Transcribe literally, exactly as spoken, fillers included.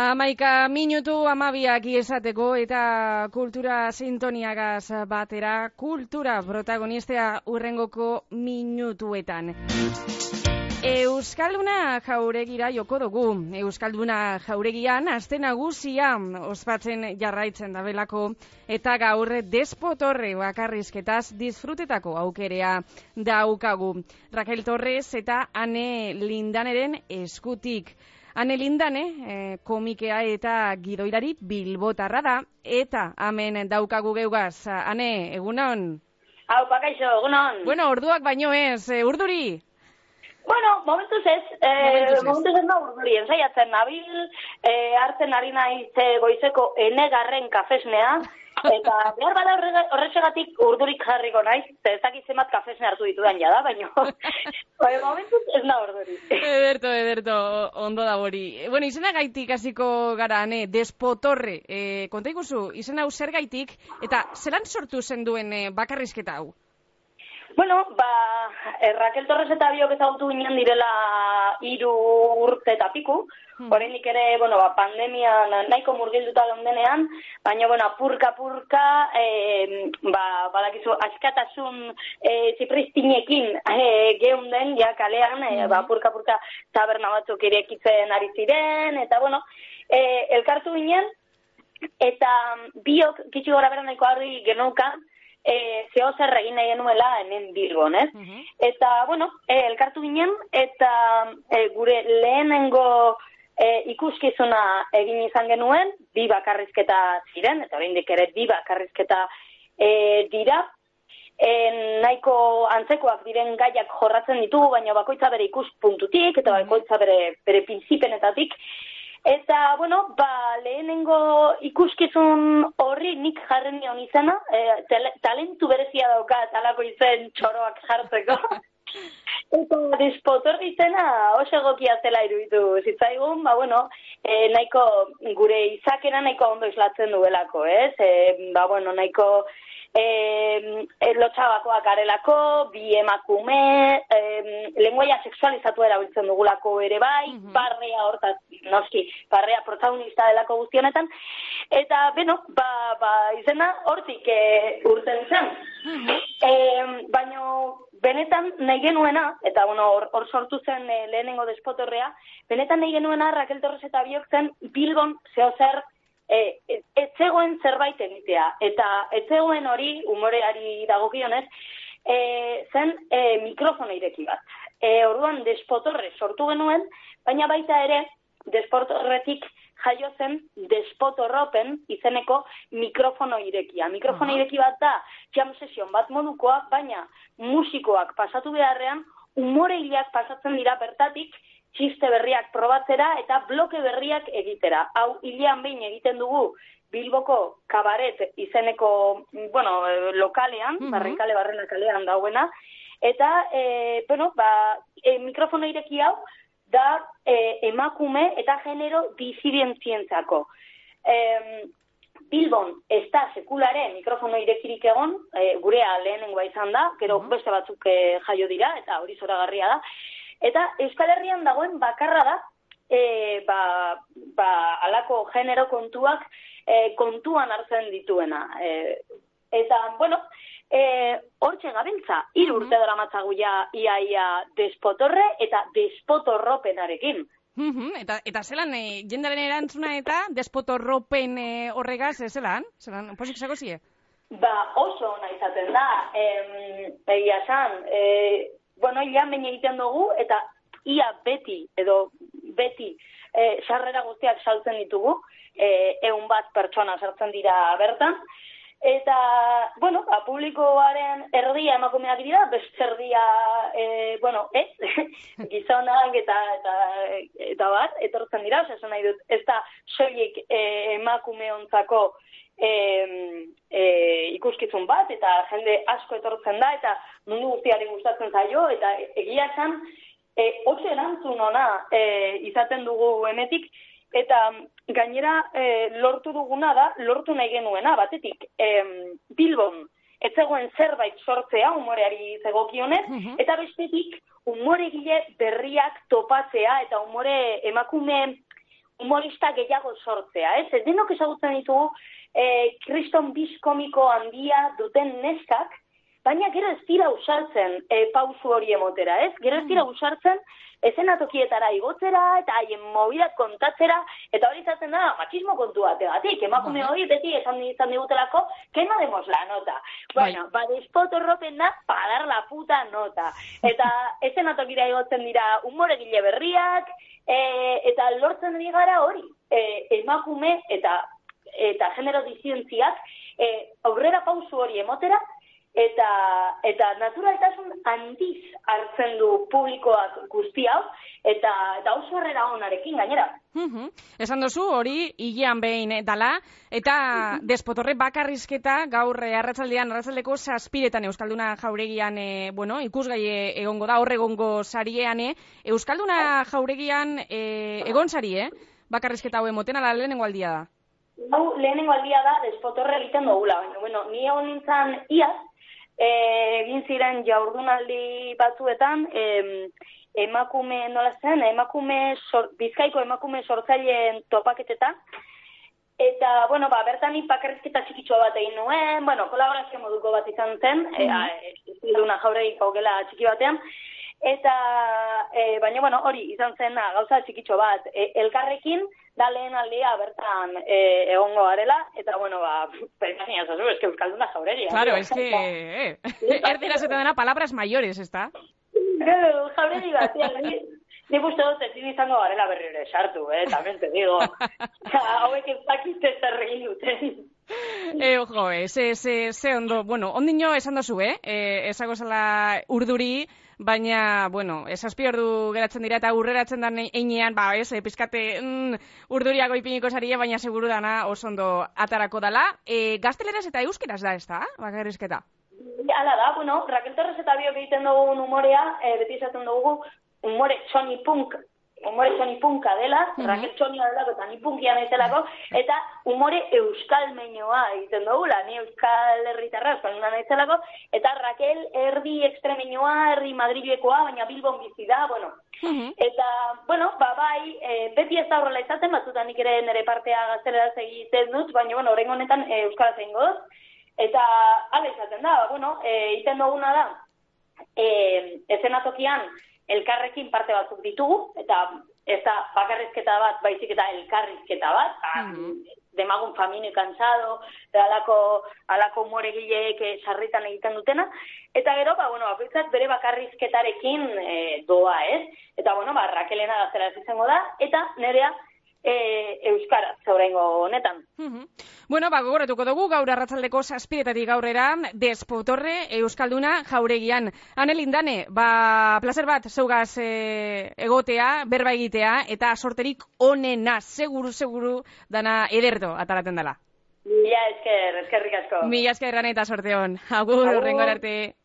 Amaika minutu amabiak iesateko eta kultura sintoniagaz batera, kultura protagonistea urrengoko minutuetan. Euskalduna jauregira joko dugu. Euskalduna jauregian aste nagusia ospatzen jarraitzen dabelako eta gaur despotorre bakarrizketaz disfrutetako aukerea daukagu. Raquel Torres eta Ane Lindaneren eskutik. Ane Lindane, eh, komikea eta gidoilari bilbotarra da, eta hemen daukagu geugaz. Ane, egunon? Hau, pakaixo, egunon. Bueno, orduak baino ez, eh, urduri? Bueno, momentuz ez, eh, momentuz ez da urduri, ensaiatzen nabil, eh, hartzen ari naiz goizeko enegarren kafesnea, eta behar bada horretxegatik urdurik jarriko naiz, ezakit zemat kafesne hartu ditudan jada, baina momentuz ez da urduri. Ederto, ederto, ondo da hori. Bueno, izena gaitik hasiko gara, ane, despotorre, eh, konta ikuzu, izena hau zer gaitik, eta zelan sortu zen duen eh, bakarrizketa hau? Bueno, ba, eh, Raquel Torres eta biok ezagutu ginen direla hiru urte eta piku, hmm. Oraindik ere, bueno, ba, pandemian nahiko murgilduta londenean, baina, bueno, purka-purka, eh, ba, badakizu, askatasun eh, zipristinekin eh, geunden, ja kalean, eh, hmm. ba, purka-purka taberna batzuk irekitzen ari ziren, eta, bueno, eh, elkartu ginen, eta biok, gitxi gora bera nahiko harri genaukan, E, zeo zer egin nahi genuela hemen Bilbon, ez? Uh -huh. Eta, bueno, e, elkartu ginen, eta e, gure lehenengo e, ikuskizuna egin izan genuen, bi bakarrizketa ziren, eta oraindik ere bi bakarrizketa e, dira, e, nahiko antzekoak diren gaiak jorratzen ditugu, baina bakoitza bere ikuspuntutik, eta bakoitza bere, bere prinzipenetatik. Eta, bueno, ba, lehenengo ikuskizun horri nik jarren nion izena, e, tele, talentu berezia dauka talako izen txoroak jartzeko. Eta despotorri izena oso egokia zela iruditu zitzaigun, ba, bueno, e, nahiko gure izakera nahiko ondo islatzen duelako, ez? E, ba, bueno, nahiko e, lotxabakoak arelako, bi emakume, e, lenguaia sexualizatu erabiltzen dugulako ere bai, uh-huh. Barrea hortaz, noski, barrea protagonista delako guztionetan, eta, beno, ba, ba izena hortik e, urten zen. Uh-huh. E, baina, benetan nahi genuena, eta, bueno, hor, hor sortu zen e, lehenengo despotorrea, benetan nahi genuena Raquel Torres eta biok zen Bilbon zehozer E, ez zegoen zerbait egitea, eta ez zegoen hori, umoreari dagokionez, e, zen e, mikrofono ireki bat. E, orduan despotorre sortu genuen, baina baita ere despotorretik jaio zen despotorropen izeneko mikrofono irekia. Mikrofono uh-huh. ireki bat da jam sesion bat modukoa, baina musikoak pasatu beharrean, umoreileak pasatzen dira bertatik, txiste berriak probatzera eta bloke berriak egitera. Hau, hilean behin egiten dugu Bilboko kabaret izeneko, bueno, lokalean, uh-huh. barrenkale barrena kalean dauena, eta, e, bueno, ba, e, mikrofono ireki hau da e, emakume eta genero disidentzientzako. E, Bilbon ez da sekulare mikrofono irekirik egon, e, gurea lehenengoa izan da, gero uh-huh. beste batzuk e, jaio dira, eta hori zoragarria da. Eta Euskal Herrian dagoen bakarra da, e, ba, ba, alako genero kontuak e, kontuan hartzen dituena. E, eta, bueno, e, hortxe gabiltza, hiru urte dara matzagu ja iaia despotorre eta despotorropenarekin. Uh-huh. Eta, eta zelan, e, jendaren erantzuna eta despotorropen e, horregaz, e, zelan? Zelan, posik zako zie? Ba, oso ona izaten da. E, egia san, e, bueno, ilan baina egiten dugu, eta ia beti, edo beti, e, sarrera guztiak saltzen ditugu, e, eun bat pertsona sartzen dira bertan, eta, bueno, a publikoaren erdia emakumeak dira, besterdia, e, bueno, ez, gizonak eta, eta, eta bat, etortzen dira, oso nahi dut, ez da soilik e, emakume ontzako E, e, ikuskizun bat, eta jende asko etortzen da, eta mundu guztiari gustatzen zaio, eta egia esan, e, otxe erantzun ona e, izaten dugu emetik, eta gainera e, lortu duguna da, lortu nahi genuena, batetik, e, Bilbon, ez zegoen zerbait sortzea, umoreari zegokionez, uh-huh. eta bestetik, umoregile berriak topatzea, eta umore emakume humorista gehiago sortzea, ez? Ez denok ezagutzen ditugu e, kriston biz komiko handia duten neskak, baina gero ez dira usartzen e, pausu hori emotera, ez? Gero ez dira usartzen ezenatokietara igotzera eta haien mobidak kontatzera, eta hori izaten da machismo kontu bategatik, emakume hori beti esan izan digutelako, que no demos la nota. Bueno, ba, despotorropen da, pa dar la puta nota. Eta ezenatokira igotzen dira umoregile berriak, e, eta lortzen dira gara hori, e, emakume eta eta genero disientziak e, aurrera pausu hori emotera, eta eta naturaltasun handiz hartzen du publikoak guzti hau, eta eta oso harrera onarekin gainera. Uh-huh. Esan duzu hori hilean behin dala, eta uh-huh. despotorre bakarrizketa gaur arratsaldean arratsaldeko zazpiretan Euskalduna Jauregian e, bueno, ikusgai egongo da, hor egongo sariean, e, Euskalduna Jauregian e, egon sarie, bakarrizketa hau emoten ala lehenengo aldia da? Hau lehenengo aldia da despotorre egiten dugula, baina bueno, ni egon nintzen iaz, egin ziren jaurdunaldi batzuetan, e, emakume, nola zen, emakume, sor, bizkaiko emakume sortzaileen topaketetan, eta, bueno, ba, bertan bakarrizketa txikitxo bat egin nuen, bueno, kolaborazio moduko bat izan zen, mm-hmm. e, Duna Jauregiko gela txiki batean, eta, e, baina, bueno, hori izan zen gauza txikitxo bat, e, elkarrekin, da lehen aldea bertan e, egongo garela, eta, bueno, ba, perikania zazu, es que Euskalduna Jauregia. Claro, es que, eh, erdera se te dena palabras mayores, ¿está? Claro, Jauregi bat, ni uste dut ezin izango garela berriro esartu, eh, también te digo. Hauek ez dakite zer egin duten. Eh, ojo, eh, ze, ze, ze ondo, bueno, ondino esan dozu, eh, eh esago zala urduri, baina, bueno, esazpi ordu geratzen dira eta urreratzen dan einean, ba, ez, pizkate mm, urduriago ipiniko sarie, baina seguru dana oso ondo atarako dala. E, gazteleraz eta euskeraz da, ez da, bakarrizketa? Hala da, bueno, Raquel Torres eta biok egiten dugu humorea, e, beti izaten dugu humore txoni punk, humore txoni punka dela, mm-hmm. Raquel txonia delako eta ni punkian ezelako, eta humore euskal meinoa egiten dugula, ni euskal herritarra, euskal ezelako, eta Raquel erdi ekstremeinoa, erdi madrilekoa, baina Bilbon bizi da, bueno. Mm-hmm. Eta, bueno, ba, bai, e, beti ez da horrela izaten, batzutan nik ere nire partea gazteleraz egiten dut, baina, bueno, horrengo honetan e, euskaraz egingo dut, eta ala izaten da, bueno, egiten duguna da, e, ezenatokian, elkarrekin parte batzuk ditugu, eta ez da bakarrizketa bat, baizik eta elkarrizketa bat, mm-hmm. demagun famino cansado, alako, alako moregileek sarritan egiten dutena, eta gero, ba, bueno, bakoitzak bere bakarrizketarekin e, doa, ez? Eta, bueno, ba, Rakelena gaztera izango da, eta nerea E, euskaraz, oraingo honetan. Mm-hmm. Bueno, ba, gogoratuko dugu, gaur arratsaldeko zazpietatik gaurrera, despotorre Euskalduna Jauregian. Anelindane, ba, placer bat, zeugaz e, egotea, berba egitea, eta sorterik onena, seguru, seguru, dana ederto ataraten dela. Mila esker, eskerrik asko. Mila esker eta sorte hon. Agur, horrengo arte.